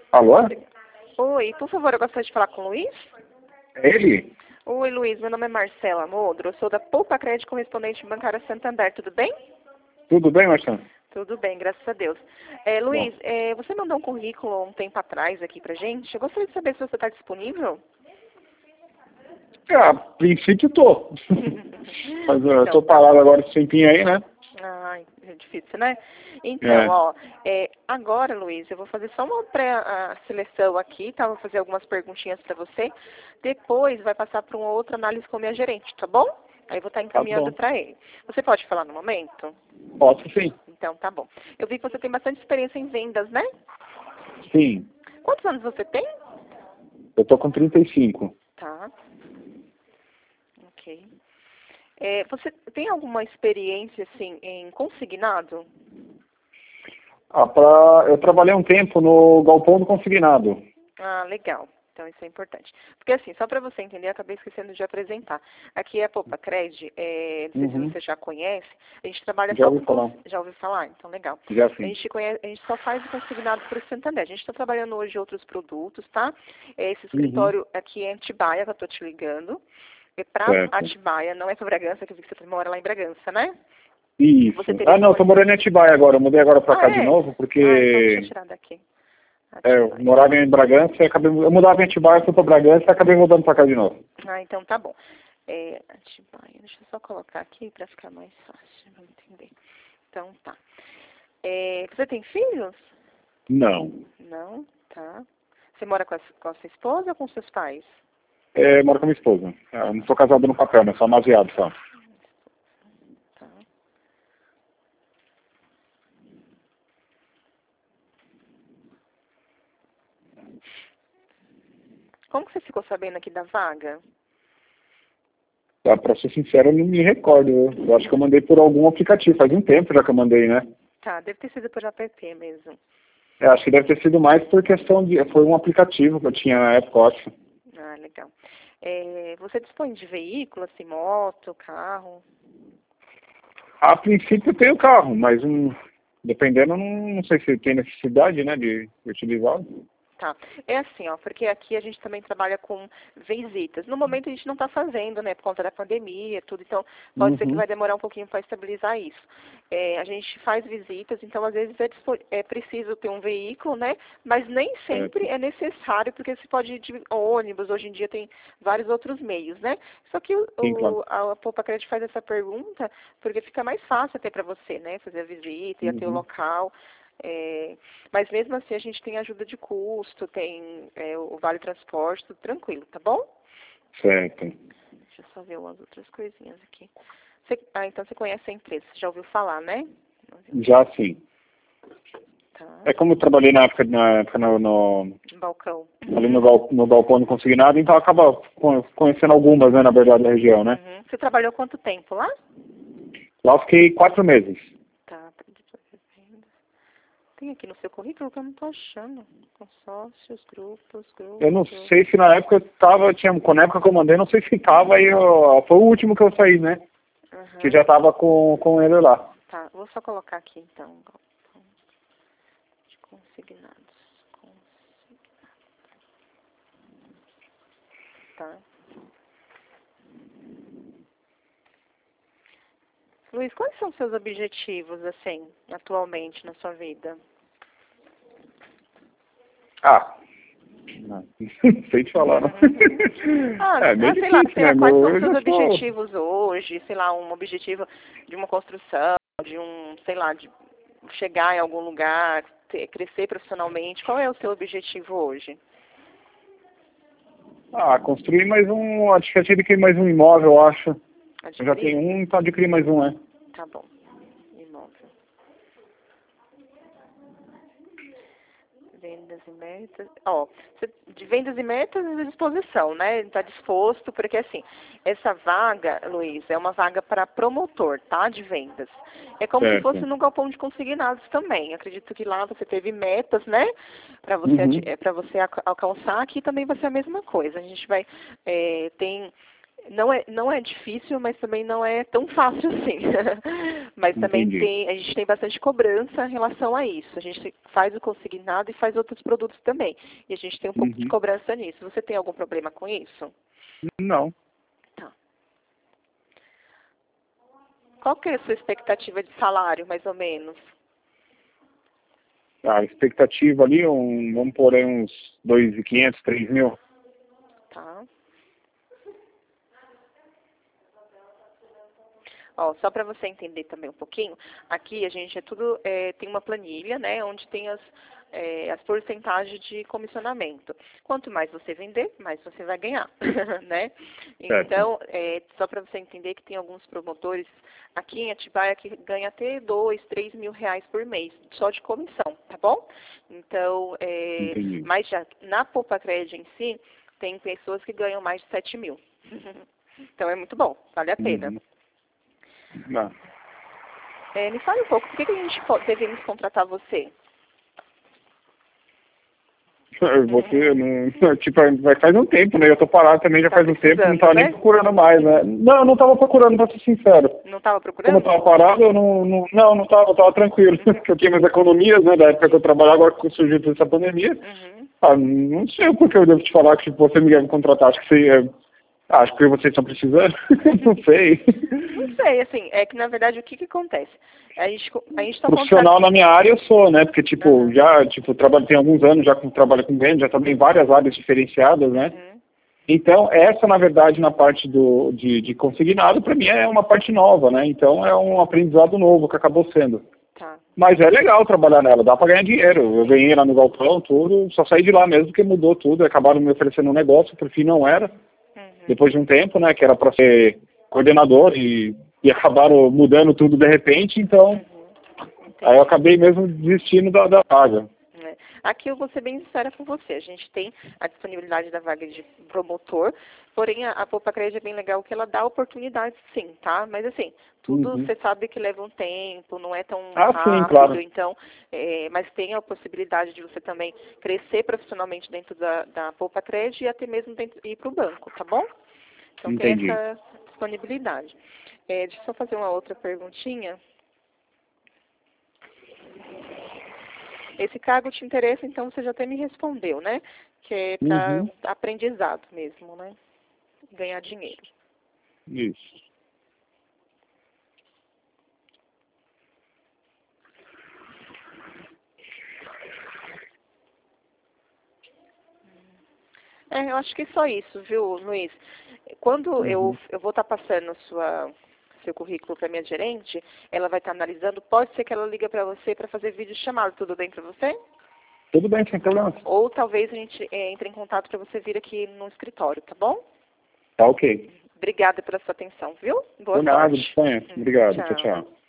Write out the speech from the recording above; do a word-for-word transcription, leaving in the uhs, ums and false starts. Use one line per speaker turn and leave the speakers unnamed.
Alô?
Oi, por favor, eu gostaria de falar com o Luiz.
É ele?
Oi, Luiz, meu nome é Marcela Modro, eu sou da Poupa Crédito Correspondente Bancária Santander, tudo bem?
Tudo bem, Marcelo?
Tudo bem, graças a Deus. É,
Bom.
Luiz, é, você mandou um currículo um tempo atrás aqui pra gente, eu gostaria de saber se você está disponível.
É, a princípio tô. Mas eu
Então,
tô parado agora esse tempinho aí, né?
ai, é difícil, né? Então,
É.
ó, é, agora, Luiz, eu vou fazer só uma pré-seleção aqui, tá? Vou fazer algumas perguntinhas para você. Depois vai passar para uma outra análise com a minha gerente, tá bom? Aí eu vou estar
Tá
encaminhando
bom.
para ele. Você pode falar no momento?
Posso sim.
Então, tá bom. Eu vi que você tem bastante experiência em vendas, né?
Sim.
Quantos anos você tem?
Eu tô com trinta e cinco.
Tá. Ok. É, você tem alguma experiência, assim, em consignado?
Ah, pra... Eu trabalhei um tempo no galpão do consignado.
Ah, legal. Então isso é importante. Porque assim, só para você entender, eu acabei esquecendo de apresentar. Aqui é a Poupa Cred, é, não sei
Uhum.
se você já conhece, a gente trabalha
Já
só
ouvi
com...
falar.
cons- Já ouviu falar? Então legal.
Já
A
sim.
gente, conhece, a gente só faz o consignado para o Santander. A gente está trabalhando hoje outros produtos, tá? É, esse
Uhum.
escritório aqui é em Atibaia, que eu estou te ligando. É para
Certo.
Atibaia, não é para Bragança, que eu vi que você mora lá em Bragança, né? Você
Isso.
teria
Ah, não, eu tô
disponível...
morando em Atibaia agora. Eu mudei agora pra
Ah,
cá de
é?
novo,
Ah, então deixa eu
porque
tirar daqui.
é, eu
Atibaia.
morava em Bragança e acabei... Eu mudava em Atibaia, fui pra Bragança e acabei mudando pra cá de novo.
Ah, então tá bom. É, Atibaia, deixa eu só colocar aqui para ficar mais fácil, vamos entender. Então tá. É, você tem filhos?
Não.
Não, tá. Você mora com a, com a sua esposa ou com seus pais?
É, moro com a minha esposa. Eu não sou casado no papel, mas sou amaziado só.
Tá. Como que você ficou sabendo aqui da vaga?
Tá, pra ser sincero, eu não me recordo. Eu, eu acho que eu mandei por algum aplicativo. Faz um tempo já que eu mandei, né?
Tá, deve ter sido por app mesmo.
Eu acho que deve ter sido mais por questão de... Foi um aplicativo que eu tinha na época, eu acho.
Ah, legal. É, você dispõe de veículo, assim, moto, carro?
A princípio eu tenho carro, mas um, dependendo, não, não sei se tem necessidade, né, de, de utilizá-lo.
Tá. É assim, ó, porque aqui a gente também trabalha com visitas. No momento a gente não está fazendo, né, por conta da pandemia e tudo, então pode ser que
Uhum.
vai demorar um pouquinho para estabilizar isso. É, a gente faz visitas, então às vezes é, dispo- é preciso ter um veículo, né, mas nem sempre
Certo.
é necessário, porque você pode ir de ônibus, hoje em dia tem vários outros meios, né. Só que o,
Sim, claro.
o- a Poupa Crédito faz essa pergunta porque fica mais fácil até para você, né, fazer a visita e até o
Uhum.
local. É, mas mesmo assim a gente tem ajuda de custo, tem é, o Vale Transporte, tudo tranquilo, tá bom?
Certo.
Deixa eu só ver umas outras coisinhas aqui. Você- ah, então você conhece a empresa, você já ouviu falar, né?
Já sim.
Tá.
É como eu trabalhei na época, na época no, no,
Balcão.
ali no, gal, no galpão do consignado, então acaba con- conhecendo algumas, né, na verdade, da região, né?
Uhum. Você trabalhou quanto tempo lá?
Lá eu fiquei quatro meses.
Tá. Tem aqui no seu currículo que eu não tô achando. Consórcios, grupos,
Eu não
grupos.
sei se na época eu tava, tinha, na época que eu mandei, não sei se tava aí, ó, foi o último que eu saí, né? Que
Uhum.
já tava com, com ele lá.
Tá, vou só colocar aqui então. Galpão de consignados. Consignados. Tá. Luiz, quais são os seus objetivos, assim, atualmente na sua vida?
Ah, não sei te falar, não.
Ah,
É meio
ah, sei lá,
difícil,
sei
né?
lá, quais
Meu,
são os
eu
seus
já sou...
objetivos hoje? Sei lá, um objetivo de uma construção, de um, sei lá, de chegar em algum lugar, ter- crescer profissionalmente. Qual é o seu objetivo hoje?
Ah, construir mais um... Acho que eu adquirir mais um imóvel, eu acho. Eu já
Adquirir?
tenho um, então adquirir mais um, é.
Tá bom. Imóvel. Vendas e metas. Ó, você- de vendas e metas e disposição, né? Está disposto, porque assim, essa vaga, Luiz, é uma vaga para promotor, tá? De vendas. É como se fosse
Certo.
no galpão de consignados também. Acredito que lá você teve metas, né? Para você, ati-
Uhum.
é, para você alca- alcançar. Aqui também vai ser a mesma coisa. A gente vai, é, tem não é, não é difícil, mas também não é tão fácil assim. Mas também
Entendi.
tem, a gente tem bastante cobrança em relação a isso. A gente faz o consignado e faz outros produtos também. E a gente tem um pouco de
Uhum.
cobrança nisso. Você tem algum problema com isso?
Não.
Tá. Qual que é a sua expectativa de salário, mais ou menos?
A expectativa ali, um, vamos pôr aí uns dois mil e quinhentos, três mil.
Tá. Ó, só para você entender também um pouquinho, aqui a gente é tudo, é, tem uma planilha, né, onde tem as, é, as porcentagens de comissionamento. Quanto mais você vender, mais você vai ganhar, né?
Certo.
Então, é, só para você entender que tem alguns promotores aqui em Atibaia que ganha até dois, três mil reais por mês, só de comissão, tá bom? Então, é,
Entendi.
mas já na Poupa Crédito em si, tem pessoas que ganham mais de sete mil. Então é muito bom, vale a pena.
Uhum. Não.
É, me fale um pouco, por que, que a gente pode, devemos contratar você?
Você não. Tipo, vai faz um tempo, né? Eu tô parado também já
Tá
faz um tempo, não
precisando,
tava
né?
nem procurando mais, né? Não, eu não tava procurando, pra ser sincero.
Não estava
Como eu
procurando?
tava parado, eu não. Não, não, não tava, eu tava tranquilo. Porque eu tinha minhas economias, né? Da época que eu trabalhava, agora que surgiu toda essa pandemia.
Uhum.
Ah, não sei porque eu devo te falar que tipo, você me deve contratar. Acho que você. É, acho que vocês estão precisando. Não sei.
Não sei, assim, é que na verdade o que que acontece? A gente, a gente está
Profissional na minha área eu sou, né? Porque, tipo,
Uhum.
já, tipo, trabalho tem alguns anos já que trabalho com venda, já trabalhei em várias áreas diferenciadas, né?
Uhum.
Então, essa, na verdade, na parte do, de, de consignado, para mim é uma parte nova, né? Então, é um aprendizado novo que acabou sendo.
Tá.
Mas é legal trabalhar nela, dá para ganhar dinheiro. Eu ganhei lá no galpão, tudo, só saí de lá mesmo porque mudou tudo. Acabaram me oferecendo um negócio, por fim não era.
Uhum.
Depois de um tempo, né, que era para ser coordenador e, e acabaram mudando tudo de repente, então
Uhum.
aí eu acabei mesmo desistindo da, da vaga.
É. Aqui eu vou ser bem sincera com você. A gente tem a disponibilidade da vaga de promotor, porém a, a Poupa Crédito é bem legal que ela dá oportunidade sim, tá? Mas assim, tudo
Uhum.
você sabe que leva um tempo, não é tão
Ah,
rápido,
sim, claro.
então, é, mas tem a possibilidade de você também crescer profissionalmente dentro da, da Poupa Crédito e até mesmo dentro, ir para o banco, tá bom? Então tem
Entendi.
essa disponibilidade. É, deixa eu só fazer uma outra perguntinha. Esse cargo te interessa, então você já até me respondeu, né? Que é para
Uhum.
aprendizado mesmo, né? Ganhar dinheiro.
Isso.
É, eu acho que é só isso, viu, Luiz? Quando
Uhum.
eu, eu vou estar passando sua, seu currículo para minha gerente, ela vai estar analisando, pode ser que ela liga para você para fazer vídeo chamado, tudo bem para você?
Tudo bem, sem problema.
Ou talvez a gente é, entre em contato para você vir aqui no escritório, tá bom?
Tá ok.
Obrigada pela sua atenção, viu? Boa
Por nada,
sorte.
disponha. Obrigado. Tchau,
Tchau.
tchau.